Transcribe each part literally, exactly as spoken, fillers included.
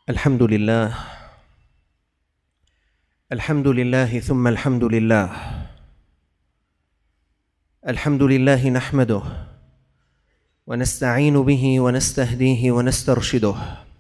الحمد لله الحمد لله ثم الحمد لله الحمد لله نحمده ونستعين به ونستهديه ونسترشده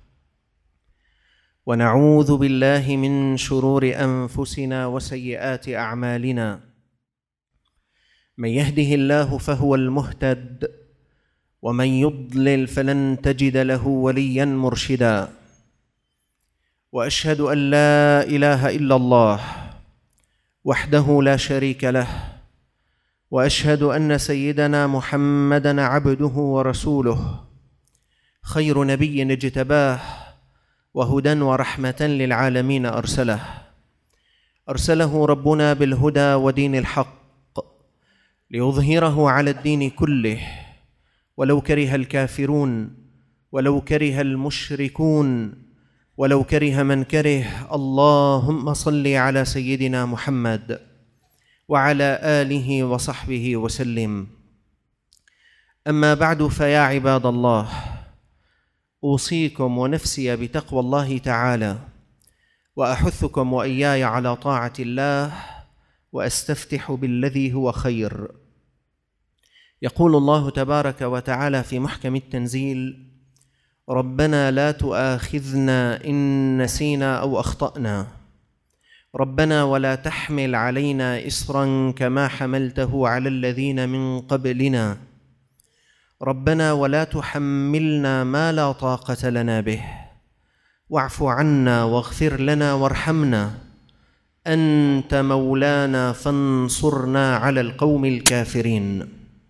ونعوذ بالله من شرور أنفسنا وسيئات أعمالنا. من يهده الله فهو المهتد ومن يضلل فلن تجد له وليا مرشدا. وأشهد أن لا إله إلا الله وحده لا شريك له، وأشهد أن سيدنا محمدًا عبده ورسوله، خير نبي اجتباه وهدى ورحمة للعالمين أرسله أرسله ربنا بالهدى ودين الحق ليظهره على الدين كله ولو كره الكافرون ولو كره المشركون ولو كره من كره. اللهم صل على سيدنا محمد وعلى آله وصحبه وسلم. أما بعد، فيا عباد الله، أوصيكم ونفسي بتقوى الله تعالى، وأحثكم وإياي على طاعة الله، وأستفتح بالذي هو خير. يقول الله تبارك وتعالى في محكم التنزيل: ربنا لا تؤاخذنا إن نسينا أو أخطأنا، ربنا ولا تحمل علينا إصرا كما حملته على الذين من قبلنا، ربنا ولا تحملنا ما لا طاقة لنا به، واعف عنا واغفر لنا وارحمنا، أنت مولانا فانصرنا على القوم الكافرين.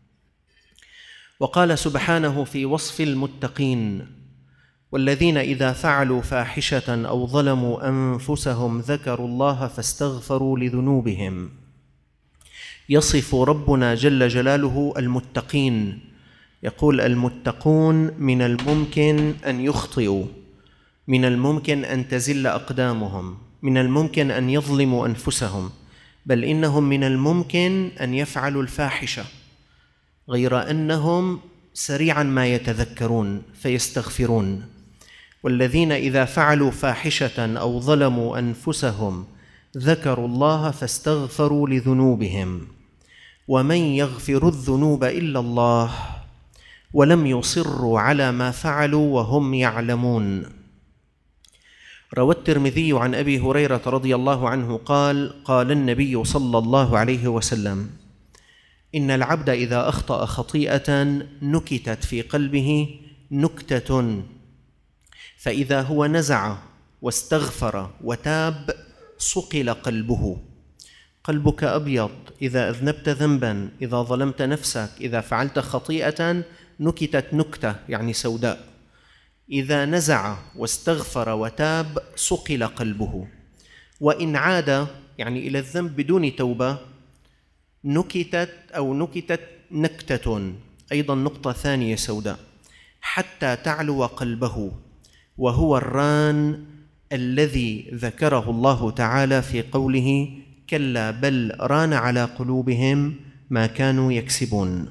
وقال سبحانه في وصف المتقين: والذين إذا فعلوا فاحشة أو ظلموا أنفسهم ذكروا الله فاستغفروا لذنوبهم. يصف ربنا جل جلاله المتقين، يقول: المتقون من الممكن أن يخطئوا، من الممكن أن تزل أقدامهم، من الممكن أن يظلموا أنفسهم، بل إنهم من الممكن أن يفعلوا الفاحشة، غير أنهم سريعا ما يتذكرون فيستغفرون. والذين إذا فعلوا فاحشة أو ظلموا أنفسهم ذكروا الله فاستغفروا لذنوبهم، ومن يغفر الذنوب إلا الله ولم يصروا على ما فعلوا وهم يعلمون. روى الترمذي عن أبي هريرة رضي الله عنه قال: قال النبي صلى الله عليه وسلم: إن العبد إذا أخطأ خطيئة نكتت في قلبه نكتة، فإذا هو نزع واستغفر وتاب صقل قلبه. قلبك أبيض إذا أذنبت ذنبا، إذا ظلمت نفسك، إذا فعلت خطيئة نكتت نكتة يعني سوداء. إذا نزع واستغفر وتاب صقل قلبه. وإن عاد يعني إلى الذنب بدون توبة نكتت أو نكتت نكتة، أيضا نقطة ثانية سوداء، حتى تعلو قلبه، وهو الران الذي ذكره الله تعالى في قوله: كلا بل ران على قلوبهم ما كانوا يكسبون.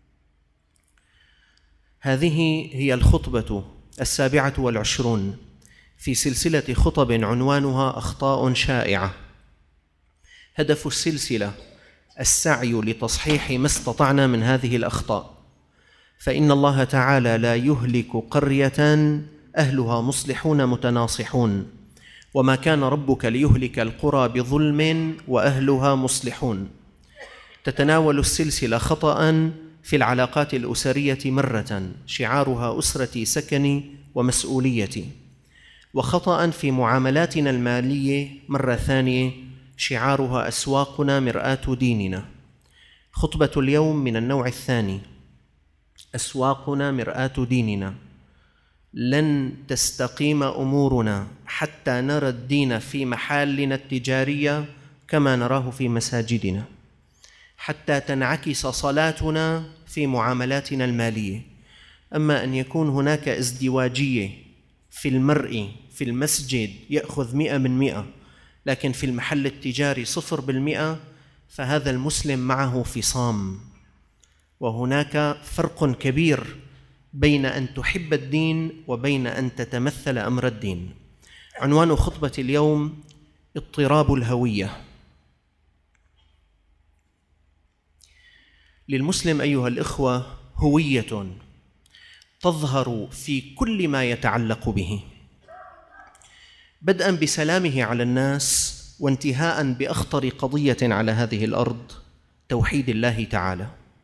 هذه هي الخطبة السابعة والعشرون في سلسلة خطب عنوانها أخطاء شائعة. هدف السلسلة السعي لتصحيح ما استطعنا من هذه الأخطاء، فإن الله تعالى لا يهلك قرية أهلها مصلحون متناصحون، وما كان ربك ليهلك القرى بظلم وأهلها مصلحون. تتناول السلسلة خطأ في العلاقات الأسرية مرة، شعارها أسرتي سكني ومسؤوليتي، وخطأ في معاملاتنا المالية مرة ثانية، شعارها أسواقنا مرآة ديننا. خطبة اليوم من النوع الثاني: أسواقنا مرآة ديننا. لن تستقيم أمورنا حتى نرى الدين في محالنا التجارية كما نراه في مساجدنا، حتى تنعكس صلاتنا في معاملاتنا المالية. أما أن يكون هناك ازدواجية في المرء في المسجد يأخذ مئة من مئة، لكن في المحل التجاري صفر بالمئة، فهذا المسلم معه فصام. وهناك فرق كبير بين أن تحب الدين وبين أن تتمثل أمر الدين. عنوان خطبة اليوم: اضطراب الهوية. للمسلم أيها الإخوة هوية تظهر في كل ما يتعلق به، بدءا بسلامه على الناس وانتهاء بأخطر قضية على هذه الأرض، توحيد الله تعالى.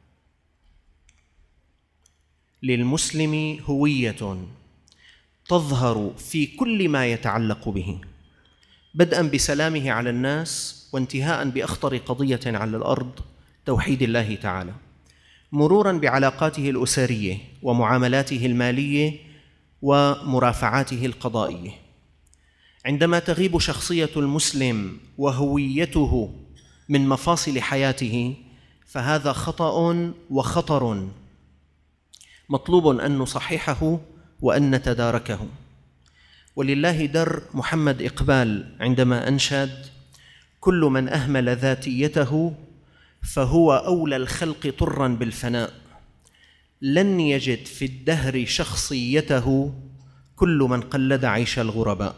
للمسلم هوية تظهر في كل ما يتعلق به، بدءا بسلامه على الناس وانتهاء بأخطر قضية على الأرض، توحيد الله تعالى، مرورا بعلاقاته الأسرية ومعاملاته المالية ومرافعاته القضائية. عندما تغيب شخصية المسلم وهويته من مفاصل حياته فهذا خطأ وخطر مطلوب أن نصححه وأن نتداركه. ولله در محمد إقبال عندما أنشد: كل من أهمل ذاتيته فهو أولى الخلق طرا بالفناء، لن يجد في الدهر شخصيته كل من قلد عيش الغرباء.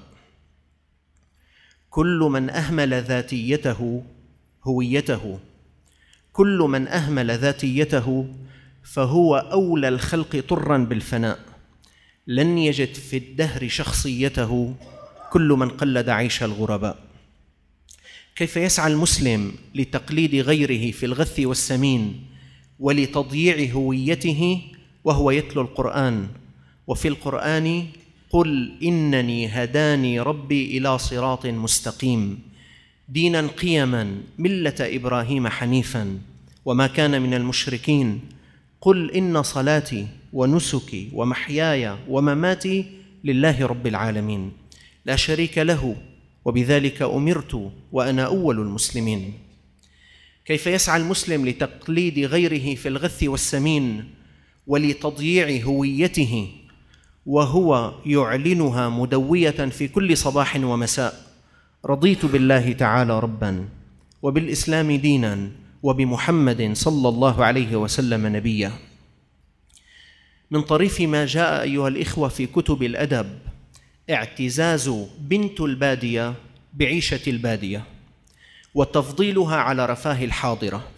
كل من أهمل ذاتيته هويته كل من أهمل ذاتيته فهو أولى الخلق طرا بالفناء، لن يجد في الدهر شخصيته كل من قلد عيش الغرباء. كيف يسعى المسلم لتقليد غيره في الغث والسمين ولتضييع هويته وهو يتلو القرآن، وفي القرآن: قل إنني هداني ربي إلى صراط مستقيم دينا قيما ملة إبراهيم حنيفا وما كان من المشركين، قل إن صلاتي ونسكي ومحياي ومماتي لله رب العالمين لا شريك له وبذلك أمرت وأنا أول المسلمين. كيف يسعى المسلم لتقليد غيره في الغث والسمين ولتضييع هويته وهو يعلنها مدوية في كل صباح ومساء: رضيت بالله تعالى ربا وبالإسلام دينا وبمحمد صلى الله عليه وسلم نبيا. من طريف ما جاء أيها الإخوة في كتب الأدب اعتزاز بنت البادية بعيشة البادية وتفضيلها على رفاه الحاضرة.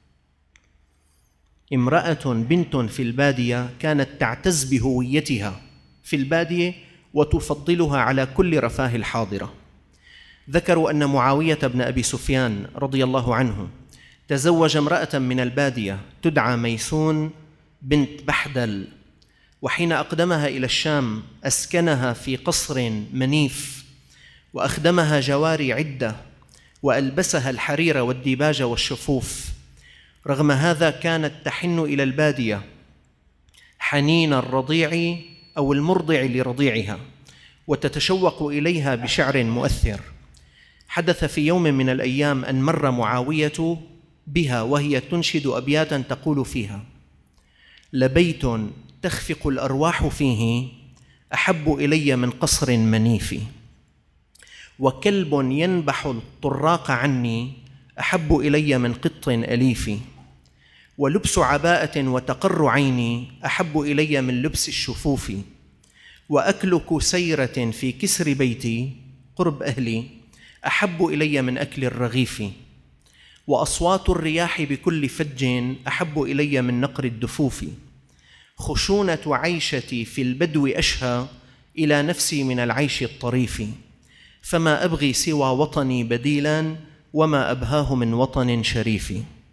امرأة بنت في البادية كانت تعتز بهويتها في البادية وتفضلها على كل رفاه الحاضرة. ذكروا أن معاوية بن أبي سفيان رضي الله عنه تزوج امرأة من البادية تدعى ميسون بنت بحدل، وحين أقدمها إلى الشام أسكنها في قصر منيف وأخدمها جواري عدة وألبسها الحرير والديباج والشفوف. رغم هذا كانت تحن إلى البادية حنين الرضيع أو المرضع لرضيعها وتتشوق إليها بشعر مؤثر. حدث في يوم من الأيام أن مر معاوية بها وهي تنشد أبياتا تقول فيها: لبيت تخفق الأرواح فيه أحب إلي من قصر منيف، وكلب ينبح الطراق عني أحب إلي من قط أليف، ولبس عباءة وتقر عيني أحب إلي من لبس الشفوف، وأكل كسيرة في كسر بيتي قرب أهلي أحب إلي من أكل الرغيف، وأصوات الرياح بكل فج أحب إلي من نقر الدفوف، خشونة عيشتي في البدو أشهى إلى نفسي من العيش الطريف، فما أبغي سوى وطني بديلا وما أبهاه من وطن شريف.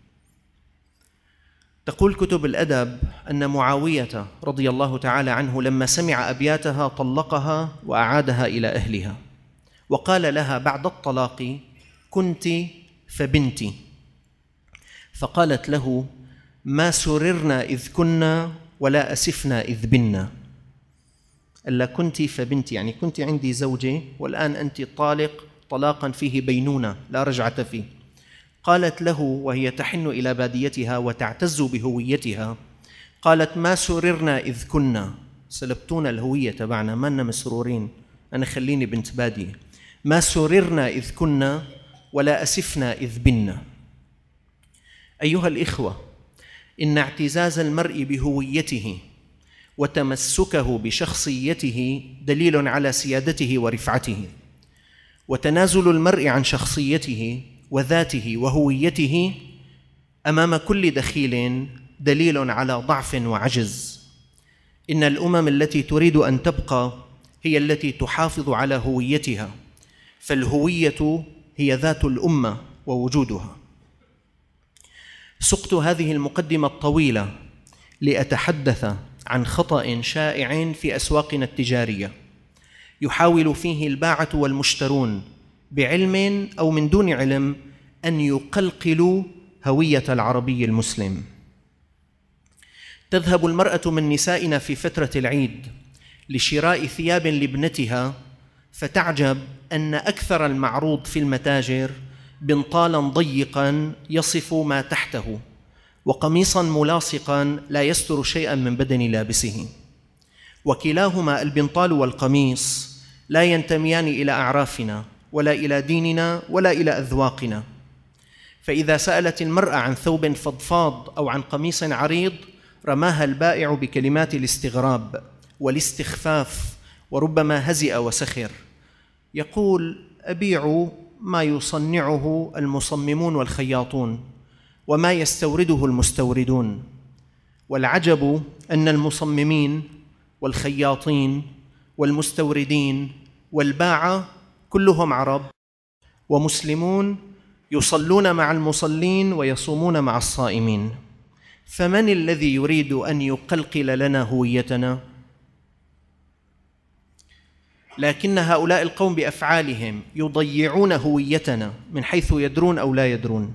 تقول كتب الأدب أن معاوية رضي الله تعالى عنه لما سمع أبياتها طلقها وأعادها إلى أهلها، وقال لها بعد الطلاق: كنت فبنتي. فقالت له: ما سررنا إذ كنا ولا أسفنا إذ بنا. ألا كنت فبنتي يعني كنت عندي زوجة والآن أنت طالق طلاقا فيه بينونة لا رجعة فيه. قالت له وهي تحن إلى باديتها وتعتز بهويتها، قالت: ما سررنا إذ كنا، سلبتونا الهوية تبعنا، ما لنا مسرورين، أنا خليني بنت بادية. ما سررنا إذ كنا ولا أسفنا إذ بنا. أيها الإخوة، إن اعتزاز المرء بهويته وتمسكه بشخصيته دليل على سيادته ورفعته. وتنازل المرء عن شخصيته وذاته وهويته أمام كل دخيل دليل على ضعف وعجز. إن الأمم التي تريد أن تبقى هي التي تحافظ على هويتها، فالهوية هي ذات الأمة ووجودها. سقت هذه المقدمة الطويلة لأتحدث عن خطأ شائع في أسواقنا التجارية يحاول فيه الباعة والمشترون بعلم أو من دون علم أن يقلقلوا هوية العربي المسلم. تذهب المرأة من نسائنا في فترة العيد لشراء ثياب لابنتها، فتعجب أن أكثر المعروض في المتاجر بنطالا ضيقا يصف ما تحته، وقميصا ملاصقا لا يستر شيئا من بدن لابسه، وكلاهما البنطال والقميص لا ينتميان إلى أعرافنا ولا إلى ديننا ولا إلى أذواقنا. فإذا سألت المرأة عن ثوب فضفاض أو عن قميص عريض رماها البائع بكلمات الاستغراب والاستخفاف، وربما هزئ وسخر. يقول: أبيع ما يصنعه المصممون والخياطون وما يستورده المستوردون. والعجب أن المصممين والخياطين والمستوردين والباعة كلهم عرب ومسلمون، يصلون مع المصلين ويصومون مع الصائمين. فمن الذي يريد أن يقلقل لنا هويتنا؟ لكن هؤلاء القوم بأفعالهم يضيعون هويتنا من حيث يدرون أو لا يدرون.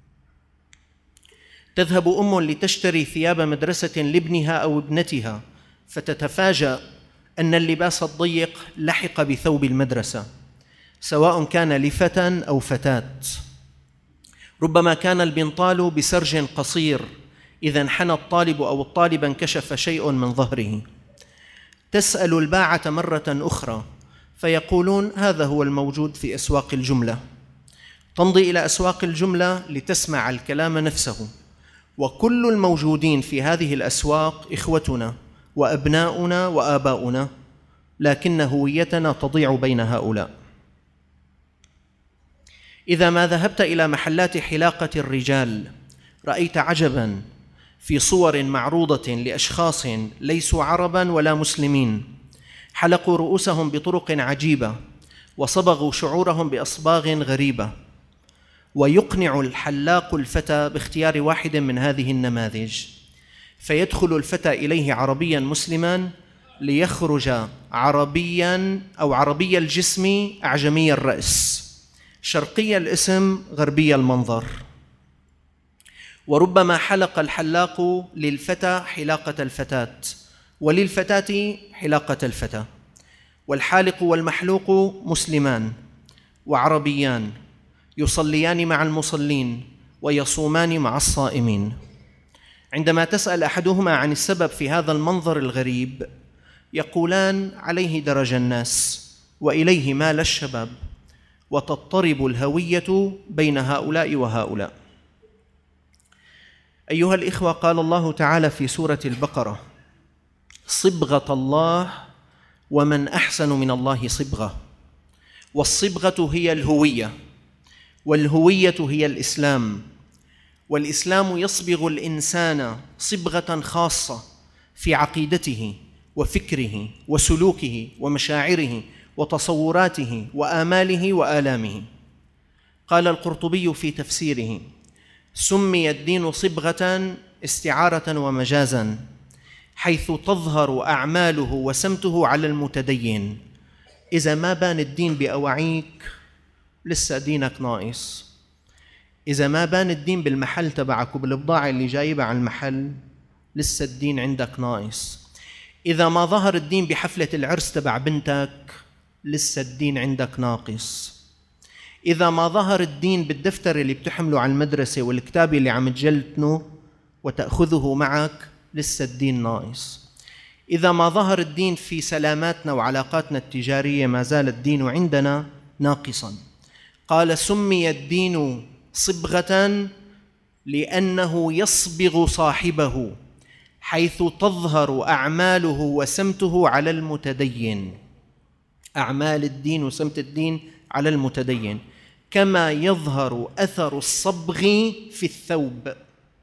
تذهب أم لتشتري ثياب مدرسة لابنها أو ابنتها، فتتفاجأ أن اللباس الضيق لحق بثوب المدرسة، سواء كان لفتى أو فتاة. ربما كان البنطال بسرج قصير، إذا انحنى الطالب أو الطالبة انكشف شيء من ظهره. تسأل الباعة مرة أخرى فيقولون: هذا هو الموجود في أسواق الجملة. تمضي إلى أسواق الجملة لتسمع الكلام نفسه، وكل الموجودين في هذه الأسواق إخوتنا وأبناؤنا وآباؤنا، لكن هويتنا تضيع بين هؤلاء. إذا ما ذهبت إلى محلات حلاقة الرجال رأيت عجباً في صور معروضة لأشخاص ليسوا عرباً ولا مسلمين، حلقوا رؤوسهم بطرق عجيبة وصبغوا شعورهم بأصباغ غريبة. ويقنع الحلاق الفتى باختيار واحد من هذه النماذج، فيدخل الفتى إليه عربياً مسلماً ليخرج عربياً أو عربي الجسم أعجمي الرأس، شرقي الاسم غربي المنظر. وربما حلق الحلاق للفتى حلاقة الفتاة، وللفتاة حلاقة الفتى، والحالق والمحلوق مسلمان وعربيان يصليان مع المصلين ويصومان مع الصائمين. عندما تسأل أحدهما عن السبب في هذا المنظر الغريب يقولان: عليه درج الناس وإليه مال الشباب، وتضطرب الهوية بين هؤلاء وهؤلاء. أيها الإخوة، قال الله تعالى في سورة البقرة: صبغة الله ومن أحسن من الله صبغة. والصبغة هي الهوية، والهوية هي الإسلام، والإسلام يصبغ الإنسان صبغة خاصة في عقيدته وفكره وسلوكه ومشاعره وتصوراته وآماله وآلامه. قال القرطبي في تفسيره: سمي الدين صبغة استعارة ومجازا، حيث تظهر أعماله وسمته على المتدين. إذا ما بان الدين بأواعيك لسه دينك ناقص. إذا ما بان الدين بالمحل تبعك وبالبضاعة اللي جايبها على المحل لسه الدين عندك ناقص. إذا ما ظهر الدين بحفلة العرس تبع بنتك لسه الدين عندك ناقص. إذا ما ظهر الدين بالدفتر اللي بتحمله على المدرسة والكتاب اللي عم تجلتنه وتأخذه معك لسه الدين ناقص. إذا ما ظهر الدين في سلاماتنا وعلاقاتنا التجارية ما زال الدين عندنا ناقصاً. قال: سمي الدين صبغة لأنه يصبغ صاحبه حيث تظهر أعماله وسمته على المتدين. أعمال الدين وسمت الدين على المتدين كما يظهر أثر الصبغ في الثوب.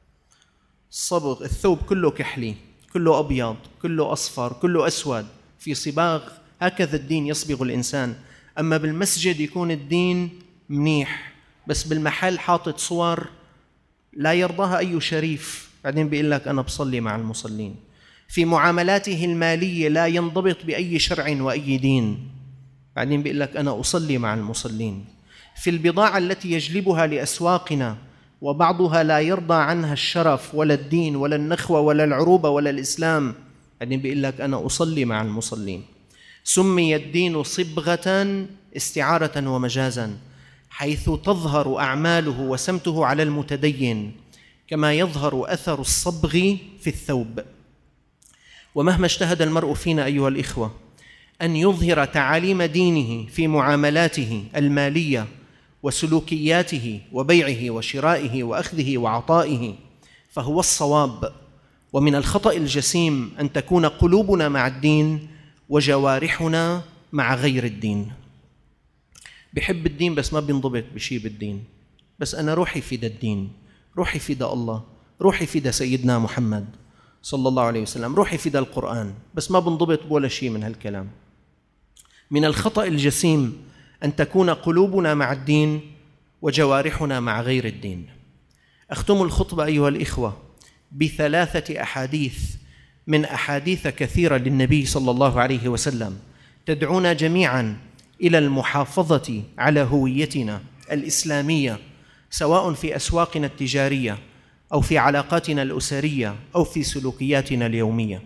الصبغ، الثوب كله كحلي، كله أبيض، كله أصفر، كله أسود، في صباغ. هكذا الدين يصبغ الإنسان. أما بالمسجد يكون الدين منيح، بس بالمحل حاطط صور لا يرضاها أي شريف، بعدين بيقول لك أنا بصلي مع المصلين. في معاملاته المالية لا ينضبط بأي شرع وأي دين، بعدين بيقول لك أنا أصلي مع المصلين. في البضاعة التي يجلبها لأسواقنا وبعضها لا يرضى عنها الشرف ولا الدين ولا النخوة ولا العروبة ولا الإسلام، بعدين بيقول لك أنا أصلي مع المصلين. سمي الدين صبغة استعارة ومجازا، حيث تظهر أعماله وسمته على المتدين كما يظهر أثر الصبغ في الثوب. ومهما اجتهد المرء فينا أيها الإخوة أن يظهر تعاليم دينه في معاملاته المالية وسلوكياته وبيعه وشرائه وأخذه وعطائه فهو الصواب. ومن الخطأ الجسيم أن تكون قلوبنا مع الدين وجوارحنا مع غير الدين. بحب الدين بس ما بينضبط بشيء بالدين، بس أنا روحي فدا الدين، روحي فدا الله، روحي فدا سيدنا محمد صلى الله عليه وسلم، روحي فدا القرآن، بس ما بنضبط ولا شيء من هالكلام. من الخطأ الجسيم أن تكون قلوبنا مع الدين وجوارحنا مع غير الدين. أختم الخطبة أيها الإخوة بثلاثة أحاديث من أحاديث كثيرة للنبي صلى الله عليه وسلم تدعونا جميعاً إلى المحافظة على هويتنا الإسلامية، سواء في أسواقنا التجارية أو في علاقاتنا الأسرية أو في سلوكياتنا اليومية.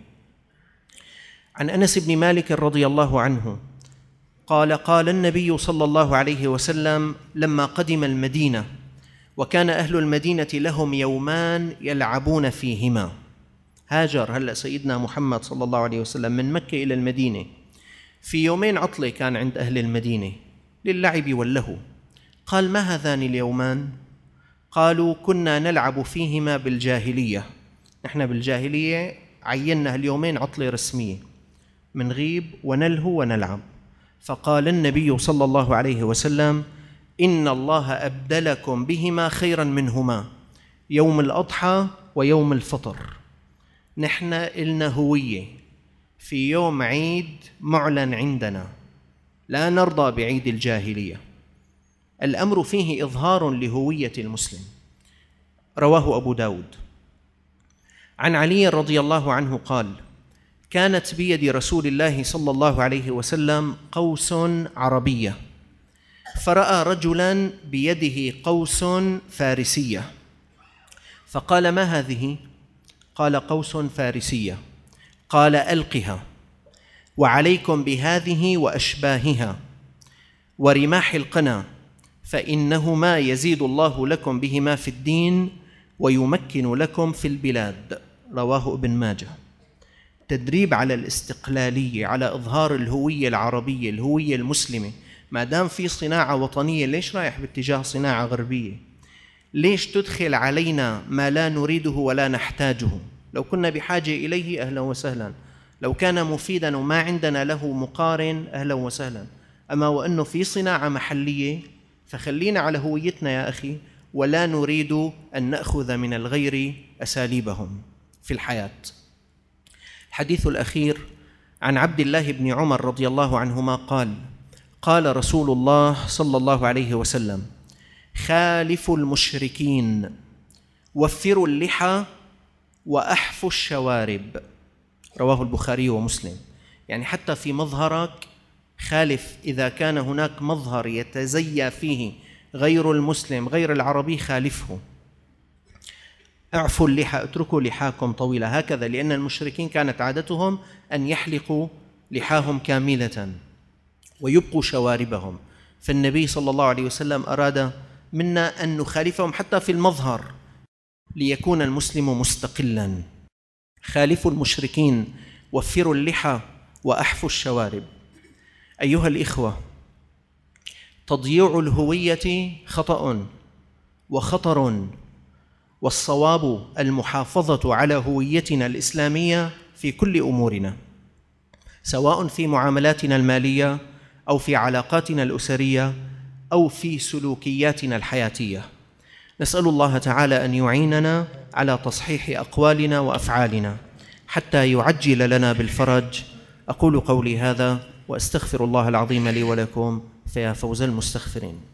عن أنس بن مالك رضي الله عنه قال: قال النبي صلى الله عليه وسلم لما قدم المدينة وكان أهل المدينة لهم يومان يلعبون فيهما. هاجر هلأ سيدنا محمد صلى الله عليه وسلم من مكة إلى المدينة، في يومين عطلة كان عند أهل المدينة للعب واللهو. قال: ما هذان اليومان؟ قالوا: كنا نلعب فيهما بالجاهلية، نحن بالجاهلية عينا اليومين عطلة رسمية، منغيب ونلهو ونلعب. فقال النبي صلى الله عليه وسلم: إن الله أبدلكم بهما خيرا منهما، يوم الأضحى ويوم الفطر. نحن إلنا هوية في يوم عيد معلن عندنا، لا نرضى بعيد الجاهلية. الأمر فيه إظهار لهوية المسلم. رواه أبو داود. عن علي رضي الله عنه قال: كانت بيد رسول الله صلى الله عليه وسلم قوس عربية، فرأى رجلاً بيده قوس فارسية، فقال: ما هذه؟ قال: قوس فارسية. قال: ألقها، وعليكم بهذه وأشباهها ورماح القنا، فإنهما يزيد الله لكم بهما في الدين ويمكن لكم في البلاد. رواه ابن ماجه. تدريب على الاستقلالية، على إظهار الهوية العربية، الهوية المسلمة. ما دام في صناعة وطنية، ليش رايح باتجاه صناعة غربية؟ ليش تدخل علينا ما لا نريده ولا نحتاجه؟ لو كنا بحاجة إليه أهلا وسهلا، لو كان مفيدا وما عندنا له مقارن أهلا وسهلا. أما وأنه في صناعة محلية فخلينا على هويتنا يا أخي، ولا نريد أن نأخذ من الغير أساليبهم في الحياة. الحديث الأخير عن عبد الله بن عمر رضي الله عنهما قال: قال رسول الله صلى الله عليه وسلم: خالفوا المشركين، وفروا اللحى، وأحفوا الشوارب. رواه البخاري ومسلم. يعني حتى في مظهرك خالف، إذا كان هناك مظهر يتزيى فيه غير المسلم غير العربي خالفه. اعفوا اللحى، اتركوا لحاكم طويلة، هكذا، لأن المشركين كانت عادتهم أن يحلقوا لحاهم كاملة ويبقوا شواربهم، فالنبي صلى الله عليه وسلم أراد منا أن نخالفهم حتى في المظهر ليكون المسلم مستقلاً. خالفوا المشركين، وفروا اللحى، وأحفوا الشوارب. أيها الإخوة، تضييع الهوية خطأ وخطر، والصواب المحافظة على هويتنا الإسلامية في كل أمورنا، سواء في معاملاتنا المالية أو في علاقاتنا الأسرية أو في سلوكياتنا الحياتية. نسأل الله تعالى أن يعيننا على تصحيح أقوالنا وأفعالنا حتى يعجل لنا بالفرج. أقول قولي هذا وأستغفر الله العظيم لي ولكم، فيا فوز المستغفرين.